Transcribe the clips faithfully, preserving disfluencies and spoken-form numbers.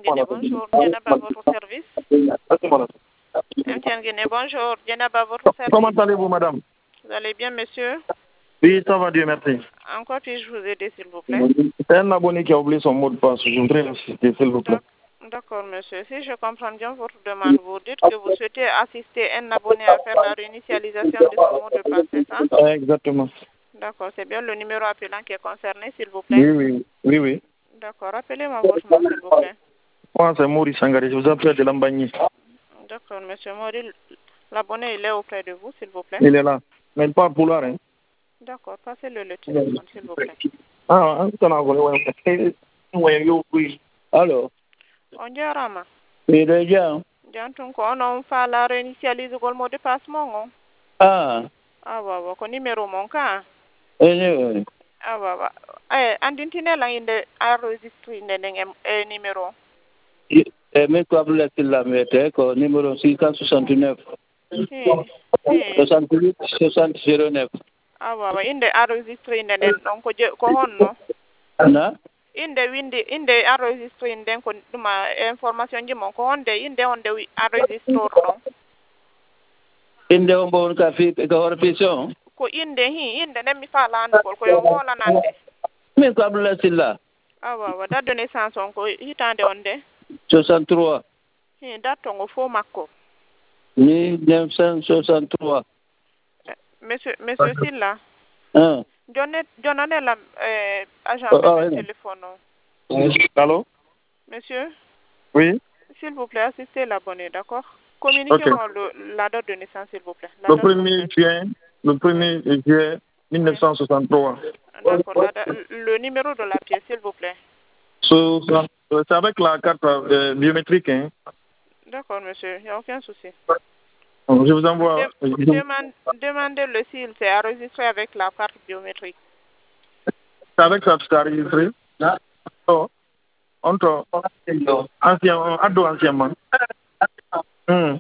Guinée, bonjour. Djenaba, votre service. M T N Guinée, bonjour. Djenaba, votre service. Comment allez-vous, madame? Vous allez bien, monsieur? Oui, ça va, Dieu merci. En quoi puis-je vous aider, s'il vous plaît? C'est un abonné qui a oublié son mot de passe. Je voudrais insister, s'il vous plaît. D'accord, monsieur. Si je comprends bien votre demande, vous dites que vous souhaitez assister un abonné à faire la réinitialisation de son mot de passe, c'est ça? Exactement. D'accord, c'est bien le numéro appelant qui est concerné, s'il vous plaît? Oui, oui, oui, oui. D'accord, rappelez-moi votre nom, s'il vous plaît. Moi, c'est Maurice Sangari, je vous appelle de Lambagny. D'accord, monsieur Maurice. L'abonné, il est auprès de vous, s'il vous plaît? Il est là. Mais il parle pour l'heure, hein? D'accord, passez-le le téléphone, s'il vous plaît. Ah, on a volé, oui. Alors? On jarama. Oui, déjà. Jantung ko on fa la réinitialiser gol mot de passe mon. Ah. Ah wa wa ko numéro mon ka. Eh, ah wa wa. Eh andintine la inde enregistré ndeng e numéro. Eh mais quoi vous laissez la mettre ko numéro six cent soixante-neuf. soixante-huit soixante zéro neuf. Ah wa wa inde enregistré ndeng donc ko honno. Na? Inde windi inde enregistré ndeng ko duma information ji mon ko honde inde honde enregistré non. Inde on bon ka fi ka hor fiction. Ko inde hi inde nem mi fa landu ko ko yo wola nande. Mais quoi vous laissez là? Ah wa wa date de naissance on ko hitande onde? soixante-trois. Hi date on fo makko. mille neuf cent soixante-trois. Monsieur monsieur Silla. Hein? Jonne jonne la euh agent Oh, de oh, téléphone. Allô? Monsieur? Oui? S'il vous plaît, assistez l'abonné, d'accord? Communiquez-moi Okay. le, la date de naissance, s'il vous plaît. La Le date premier juin, le premier juillet mille neuf cent soixante-trois. D'accord, la date, le numéro de la pièce, s'il vous plaît. C'est avec la carte euh, biométrique, hein? D'accord, monsieur, il n'y a aucun souci. Je vous envoie. De, demande, demandez-le s'il s'est enregistré avec la carte biométrique. C'est avec ça que c'est enregistré? Oh. Entre ancien, ado anciennement. Hum.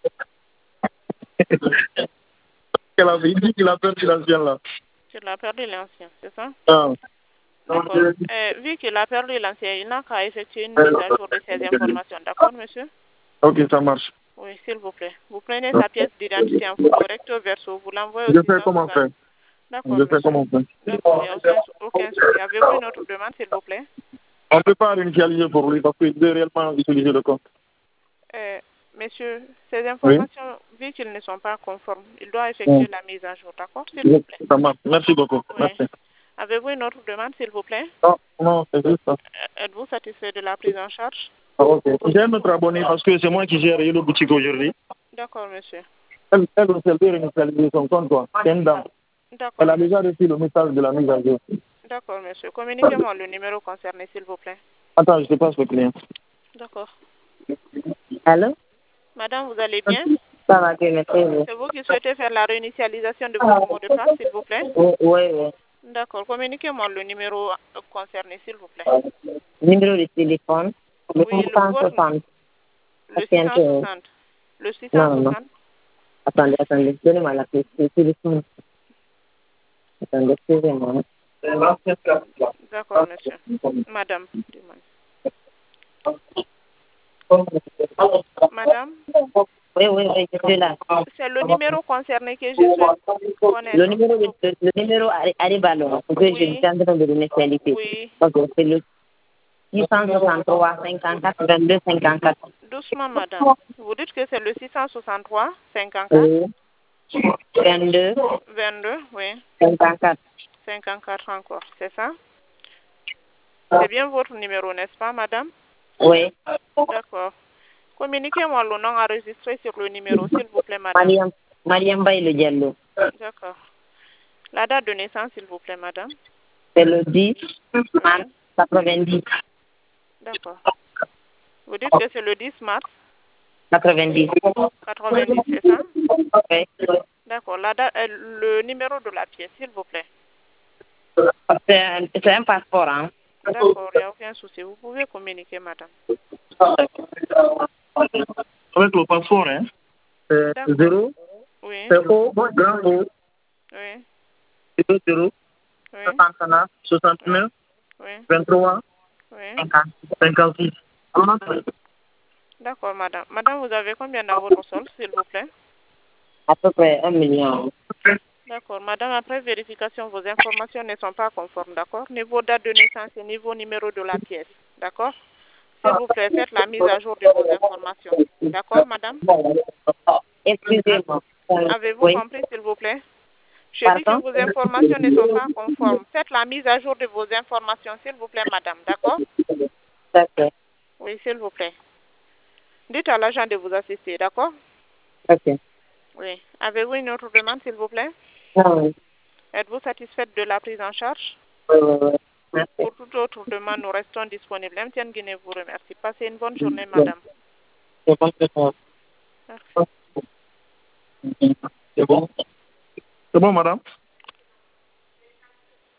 Qu'elle a dit qu'il a perdu l'ancien là. Il a perdu l'ancien, c'est ça? Ah. D'accord. Euh, vu qu'il a perdu l'ancien, il n'a qu'à effectuer une mise à jour de ces informations. D'accord, monsieur? Ok, ça marche. Oui, s'il vous plaît. Vous prenez sa pièce d'identité en photo recto verso, vous l'envoyez au Je sais comment faire. D'accord, Je sais comment faire. D'accord, il n'y a aucun, aucun souci. Avez-vous une autre demande, s'il vous plaît? On ne peut pas réinitialiser pour lui parce qu'il doit réellement utiliser le compte. Euh, monsieur, ces informations, oui. Vu qu'ils ne sont pas conformes, il doit effectuer oui. la mise à jour, d'accord, s'il vous plaît? Ça marche. Merci beaucoup. Oui. Merci. Avez-vous une autre demande, s'il vous plaît? Non, non, c'est juste ça. Êtes-vous satisfait de la prise en charge? Ah, ok. J'ai un autre abonné parce que c'est moi qui gère le boutique aujourd'hui. D'accord, monsieur. Elle, elle aussi, elle peut réinitialiser son compte, quoi. C'est une dame. D'accord. Elle a déjà reçu le message de la mise à jour. D'accord, monsieur. Communiquez-moi le numéro concerné, s'il vous plaît. Attends, je te passe le client. D'accord. Allô? Madame, vous allez bien? Ça va bien, merci. C'est vous qui souhaitez faire la réinitialisation de votre mot de passe, s'il vous plaît? Oui, oui. D'accord. Communiquez-moi le numéro concerné, s'il vous plaît. Numéro de téléphone? Le Oui, six cent soixante. Le six cent soixante. Le six cent soixante. Non, non. Attendez, attendez. Donnez-moi la pièce de téléphone. Attendez, excusez-moi. D'accord, monsieur. Madame. Madame? Oui, oui, oui, je suis là. C'est le numéro concerné que je souhaite connaître. Le numéro, le, le numéro arrive alors, que oui. Je suis en train de l'initialité. Oui. Ok, c'est le six cent soixante-trois, cinquante-quatre, vingt-deux, cinquante-quatre. Doucement, madame. Vous dites que c'est le six cent soixante-trois, cinquante-quatre? Oui. vingt-deux. vingt-deux, oui. cinquante-quatre. cinquante-quatre encore, c'est ça? C'est bien votre numéro, n'est-ce pas, madame? Oui. D'accord. Communiquez-moi le nom enregistré sur le numéro, s'il vous plaît, madame. Mariam, Mariam Baye Le Diallo. D'accord. La date de naissance, s'il vous plaît, madame. C'est le dix mars quatre-vingt-dix. D'accord. Vous dites que c'est le dix mars quatre-vingt-dix. quatre-vingt-dix, c'est ça? Oui. D'accord. La date, euh, le numéro de la pièce, s'il vous plaît. C'est un, c'est un passeport, hein? D'accord, il n'y a aucun souci. Vous pouvez communiquer, madame. Avec le passeport, hein? C'est zéro. Oui. C'est O, grand O. Oui. zéro, zéro. Oui. soixante-neuf, soixante-neuf. Oui. vingt-trois. Oui. cinquante-six. D'accord, madame. Madame, vous avez combien dans votre sol, s'il vous plaît? À peu près un million. D'accord, madame, après vérification, vos informations ne sont pas conformes, d'accord? Niveau date de naissance et niveau numéro de la pièce, d'accord? S'il vous plaît, faites la mise à jour de vos informations. D'accord, madame? Excusez-moi. Avez-vous Oui. compris, s'il vous plaît? Je dis que Pardon? vos informations ne sont pas conformes. Faites la mise à jour de vos informations, s'il vous plaît, madame. D'accord? D'accord. Oui, s'il vous plaît. Dites à l'agent de vous assister, d'accord? Ok. Oui. Avez-vous une autre demande, s'il vous plaît? Non, oui. Êtes-vous satisfaite de la prise en charge? Oui, oui, oui. Merci. Pour toute autre demande, nous restons disponibles. M T N Guinée vous remercie. Passez une bonne journée, madame. C'est bon, c'est bon. Merci. C'est bon? C'est bon, madame?